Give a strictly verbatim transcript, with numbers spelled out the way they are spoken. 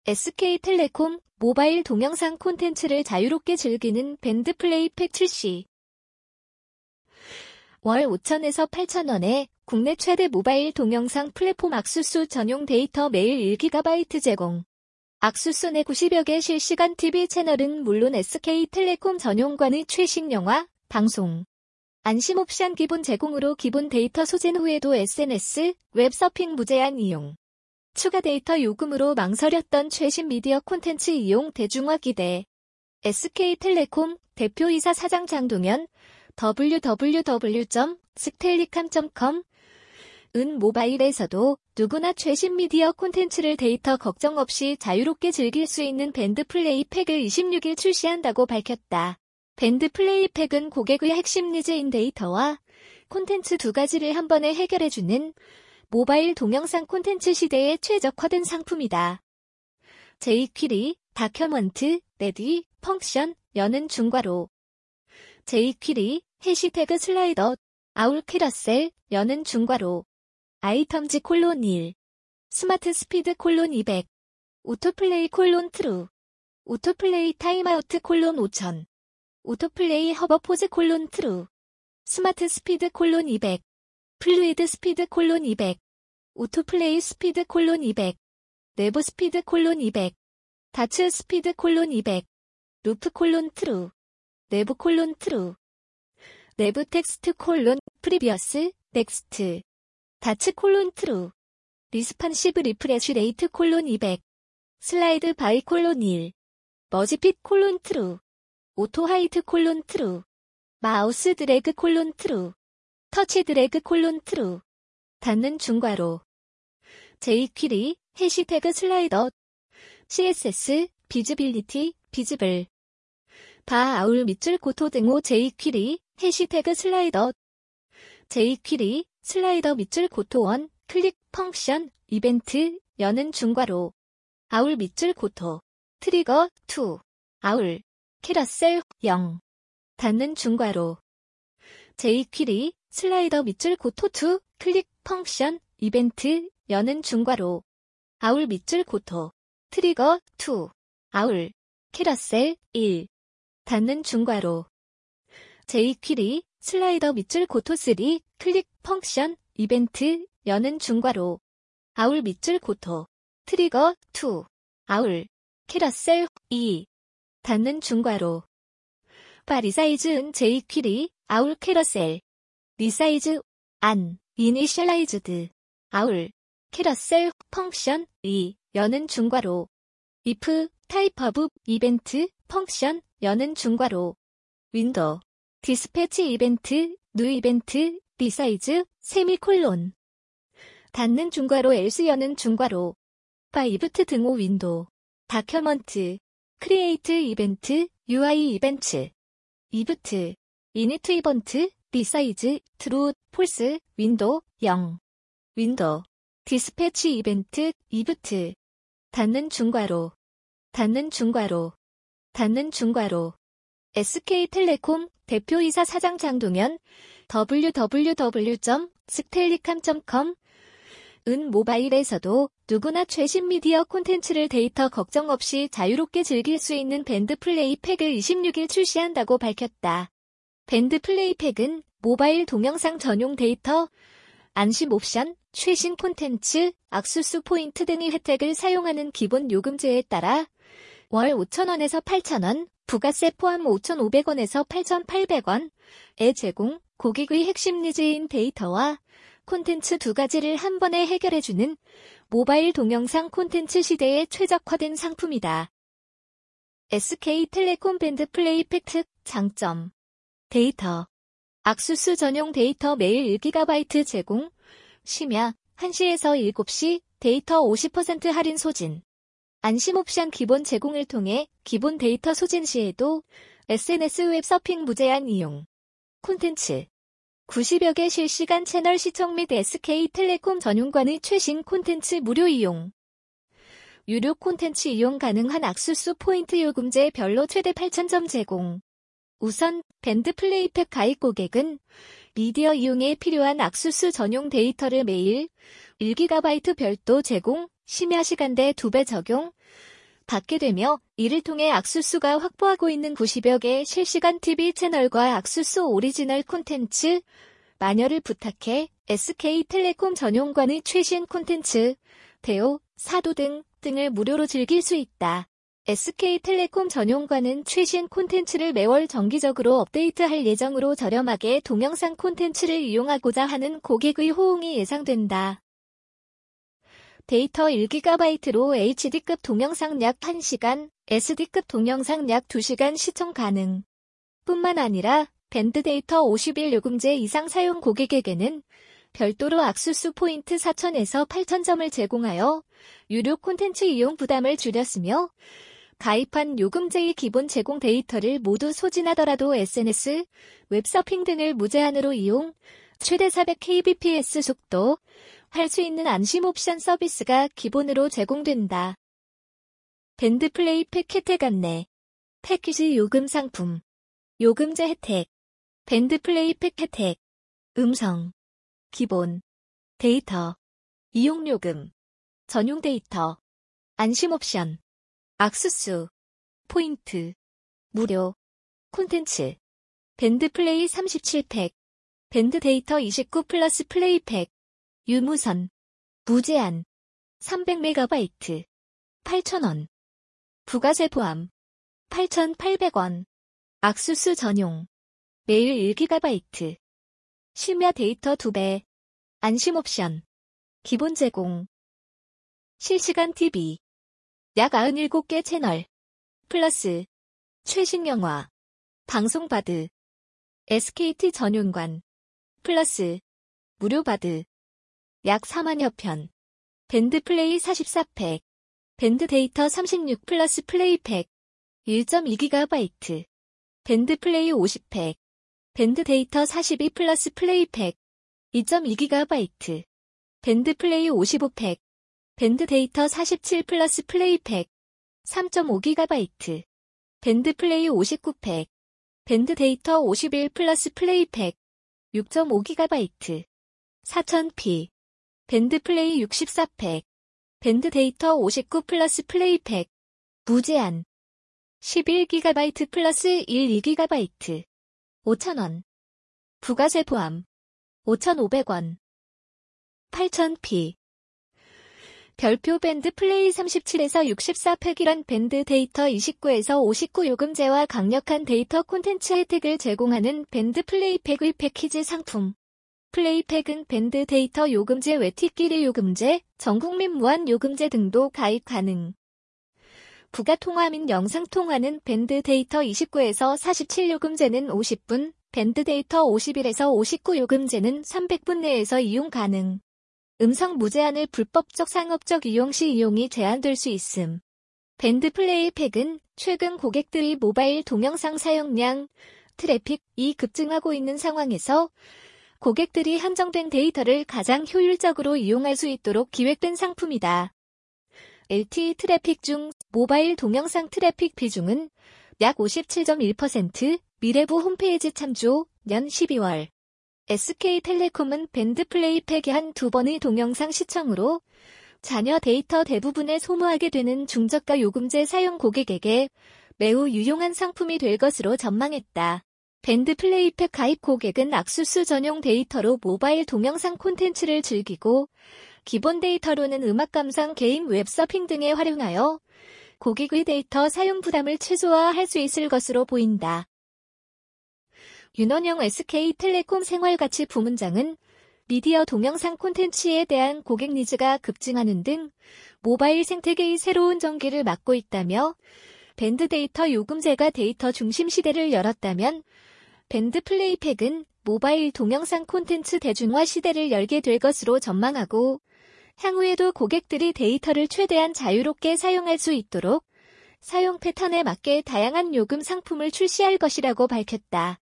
에스케이텔레콤 모바일 동영상 콘텐츠를 자유롭게 즐기는 밴드 플레이팩 출시. 월 오천에서 팔천 원에 국내 최대 모바일 동영상 플랫폼 악수수 전용 데이터 매일 일 기가바이트 제공. 악수수 내 구십여 개 실시간 티비 채널은 물론 에스케이텔레콤 전용관의 최신 영화, 방송, 안심 옵션 기본 제공으로 기본 데이터 소진 후에도 에스엔에스, 웹서핑 무제한 이용. 추가 데이터 요금으로 망설였던 최신 미디어 콘텐츠 이용 대중화 기대. 에스케이텔레콤 대표이사 사장 장동현, 더블유 더블유 더블유 점 스텔리캄 점 컴 은 모바일에서도 누구나 최신 미디어 콘텐츠를 데이터 걱정 없이 자유롭게 즐길 수 있는 밴드 플레이팩을 이십육 일 출시한다고 밝혔다. 밴드 플레이팩은 고객의 핵심 니즈인 데이터와 콘텐츠 두 가지를 한 번에 해결해주는 모바일 동영상 콘텐츠 시대에 최적화된 상품이다. 제이퀴리, 다큐먼트, 레디, 펑션, 여는 중괄호. 제이퀴리, 해시태그 슬라이더, 아울 캐러셀, 여는 중괄호. 아이텀즈 콜론 일. 스마트 스피드 콜론 이백. 오토플레이 콜론 트루. 오토플레이 타임아우트 콜론 오천. 오토플레이 허버포즈 콜론 트루. 스마트 스피드 콜론 이백. 플루이드 스피드 콜론 이백. 오토플레이 스피드 콜론 이백. 내부 스피드 콜론 이백. 다츠 스피드 콜론 이백. 루프 콜론 트루. 내부 콜론 트루. 내부 텍스트 콜론 프리비어스 넥스트. 다츠 콜론 트루. 리스판시브 리프레쉬 레이트 콜론 이백. 슬라이드 바이 콜론 일. 머지핏 콜론 트루. 오토 하이트 콜론 트루. 마우스 드래그 콜론 트루. 터치 드래그 콜론 트루. 닫는 중괄호. 제이퀴리, 해시태그 슬라이더. 씨에스에스, 비즈빌리티, 비즈블. 바 아울 밑줄 고토 등호 제이퀴리, 해시태그 슬라이더. 제이퀴리, 슬라이더 밑줄 고토 원, 클릭, 펑션, 이벤트, 여는 중괄호. 아울 밑줄 고토. 트리거, 투. 아울. 캐러셀, 영. 닫는 중괄호. 제이퀴리, 슬라이더 밑줄 고토 투, 클릭, 펑션, 이벤트, 여는 중괄호. 아울 밑줄 고토. 트리거, 투. 아울. 캐러셀, 일. 닫는 중괄호. 제이퀴리, 슬라이더 밑줄 고토 쓰리, 클릭, 펑션, 이벤트, 여는 중괄호. 아울 밑줄 고토. 트리거, 투. 아울. 캐러셀, 이. 닫는 중괄호. 바 리사이즈은 제이퀴리, 아울 캐러셀. 리사이즈, 안, 이니셜라이즈드. 아울. 캐러셀, 펑션, 이, 여는 중괄호. if, 타입 오브, 이벤트, 펑션, 여는 중괄호. 윈도우. 디스패치 이벤트, 뉴 이벤트, 리사이즈, 세미콜론. 닫는 중괄호 else 여는 중괄호. 바 이브트 등호 윈도우. 다큐먼트. 크리에이트 이벤트, 유아이 이벤트. 이브트. 이니트 이번트, 리사이즈, 트루, 폴스, 윈도우, 영. 윈도우. 디스패치 이벤트, 이브트. 닫는 중괄호. 닫는 중괄호. 닫는 중괄호. 에스케이텔레콤 대표이사 사장 장동현, 더블유 더블유 더블유 점 스텔리캄 점 컴 은 모바일에서도 누구나 최신 미디어 콘텐츠를 데이터 걱정 없이 자유롭게 즐길 수 있는 밴드 플레이팩을 이십육 일 출시한다고 밝혔다. 밴드 플레이팩은 모바일 동영상 전용 데이터, 안심 옵션, 최신 콘텐츠, 악수수 포인트 등의 혜택을 사용하는 기본 요금제에 따라 월 오천 원에서 팔천 원, 부가세 포함 오천오백 원에서 팔천팔백 원에 제공, 고객의 핵심 니즈인 데이터와 콘텐츠 두 가지를 한 번에 해결해주는 모바일 동영상 콘텐츠 시대에 최적화된 상품이다. 에스케이텔레콤 밴드 플레이팩 특 장점. 데이터. 악수수 전용 데이터 매일 일 기가바이트 제공. 심야 한 시에서 일곱 시 데이터 오십 퍼센트 할인 소진. 안심 옵션 기본 제공을 통해 기본 데이터 소진 시에도 에스엔에스 웹서핑 무제한 이용. 콘텐츠. 구십여 개 실시간 채널 시청 및 에스케이텔레콤 전용관의 최신 콘텐츠 무료 이용. 유료 콘텐츠 이용 가능한 악수수 포인트 요금제 별로 최대 팔천 점 제공. 우선 밴드 플레이팩 가입 고객은 미디어 이용에 필요한 악수수 전용 데이터를 매일 일 기가바이트 별도 제공, 심야 시간대 두 배 적용, 받게 되며 이를 통해 악수수가 확보하고 있는 구십여 개의 실시간 티비 채널과 악수수 오리지널 콘텐츠, 마녀를 부탁해, 에스케이텔레콤 전용관의 최신 콘텐츠, 대오, 사도등 등을 무료로 즐길 수 있다. 에스케이텔레콤 전용관은 최신 콘텐츠를 매월 정기적으로 업데이트할 예정으로 저렴하게 동영상 콘텐츠를 이용하고자 하는 고객의 호응이 예상된다. 데이터 일 기가바이트로 에이치디급 동영상 약 한 시간, 에스디급 동영상 약 두 시간 시청 가능. 뿐만 아니라 밴드 데이터 오십일 요금제 이상 사용 고객에게는 별도로 악수수 포인트 사천에서 팔천 점을 제공하여 유료 콘텐츠 이용 부담을 줄였으며 가입한 요금제의 기본 제공 데이터를 모두 소진하더라도 에스엔에스, 웹서핑 등을 무제한으로 이용, 최대 사백 케이비피에스 속도, 할 수 있는 안심 옵션 서비스가 기본으로 제공된다. 밴드 플레이팩 혜택 안내, 패키지 요금 상품, 요금제 혜택, 밴드 플레이팩 혜택, 음성, 기본, 데이터, 이용요금, 전용 데이터, 안심 옵션, 악수수, 포인트, 무료, 콘텐츠, 밴드 플레이 삼십칠 팩, 밴드 데이터 이십구 플러스 플레이팩, 유무선, 무제한, 삼백 메가바이트, 팔천 원, 부가세 포함, 팔천팔백 원, 악수수 전용, 매일 일 기가바이트, 심야 데이터 두 배, 안심 옵션, 기본 제공, 실시간 티비, 약 구십칠 개 채널, 플러스, 최신 영화, 방송바드, 에스케이티 전용관, 플러스, 무료바드, 약 사만여 편, 밴드 플레이 사십사 팩, 밴드 데이터 삼십육 플러스 플레이팩, 일 점 이 기가바이트, 밴드 플레이 오십 팩, 밴드 데이터 사십이 플러스 플레이팩, 이 점 이 기가바이트, 밴드 플레이 오십오 팩, 밴드 데이터 사십칠 플러스 플레이팩, 삼 점 오 기가바이트, 밴드 플레이 오십구 팩, 밴드 데이터 오십일 플러스 플레이팩, 육 점 오 기가바이트, 사천 피, 밴드 플레이 육십사 팩, 밴드 데이터 오십구 플러스 플레이팩, 무제한, 십일 기가바이트 플러스 일 기가바이트, 오천 원, 부가세 포함, 오천오백 원, 팔천 피, 별표 밴드 플레이 삼십칠에서 육십사 팩이란 밴드 데이터 이십구에서 오십구 요금제와 강력한 데이터 콘텐츠 혜택을 제공하는 밴드 플레이팩의 패키지 상품. 플레이팩은 밴드 데이터 요금제 외 팁끼리 요금제, 전국민 무한 요금제 등도 가입 가능. 부가통화 및 영상통화는 밴드 데이터 이십구에서 사십칠 요금제는 오십 분, 밴드 데이터 오십일에서 오십구 요금제는 삼백 분 내에서 이용 가능. 음성 무제한을 불법적 상업적 이용 시 이용이 제한될 수 있음. 밴드 플레이팩은 최근 고객들이 모바일 동영상 사용량, 트래픽이 급증하고 있는 상황에서 고객들이 한정된 데이터를 가장 효율적으로 이용할 수 있도록 기획된 상품이다. 엘티이 트래픽 중 모바일 동영상 트래픽 비중은 약 오십칠 점 일 퍼센트, 미래부 홈페이지 참조, 년 십이월. 에스케이텔레콤은 밴드 플레이팩의 한 두 번의 동영상 시청으로 자녀 데이터 대부분에 소모하게 되는 중저가 요금제 사용 고객에게 매우 유용한 상품이 될 것으로 전망했다. 밴드 플레이팩 가입 고객은 악수수 전용 데이터로 모바일 동영상 콘텐츠를 즐기고 기본 데이터로는 음악 감상, 게임, 웹서핑 등에 활용하여 고객의 데이터 사용 부담을 최소화할 수 있을 것으로 보인다. 윤원영 에스케이텔레콤 생활가치 부문장은 미디어 동영상 콘텐츠에 대한 고객 니즈가 급증하는 등 모바일 생태계의 새로운 전기를 맞고 있다며 밴드 데이터 요금제가 데이터 중심 시대를 열었다면 밴드 플레이팩은 모바일 동영상 콘텐츠 대중화 시대를 열게 될 것으로 전망하고 향후에도 고객들이 데이터를 최대한 자유롭게 사용할 수 있도록 사용 패턴에 맞게 다양한 요금 상품을 출시할 것이라고 밝혔다.